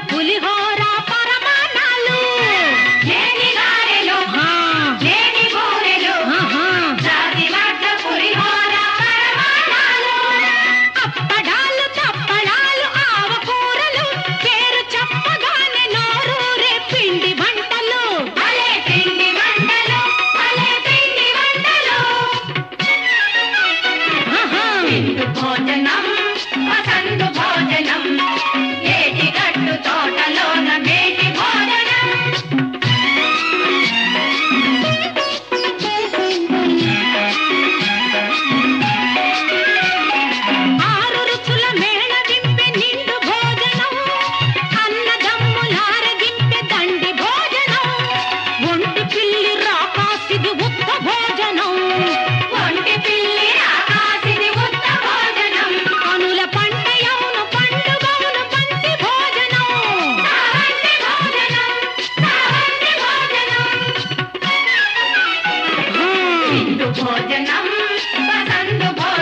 పులిహోర పరమాణాలు లేని గారెలు లేని బూరెలు జాతి వడ్ల పులిహోర పరమాణాలు అప్పడాలు తప్పడాలు ఆవకూరలు పేరు చెప్పగానే నోరూరే పిండి వంటలు భలే పిండి వంటలు భలే పిండి వంటలు విందు భోజనం వసంతు భోజనం ఏటి గట్టు తోటలోన మేటి భోజనం ఆరు రుచుల మేళ దింపె నిండు భోజనం అన్నదమ్ములారగింపె దండి భోజనం ఒంటి పిల్లి రాకాసిది ఉత్త భోజనం ఒంటి పిల్లి రాకాసిది ఉత్త భోజనం కనుల పండయౌను పండుగౌను పంటి భోజనం సావంటి భోజనం సావంటి భోజనం విందు భోజనం వసంతు భోజనం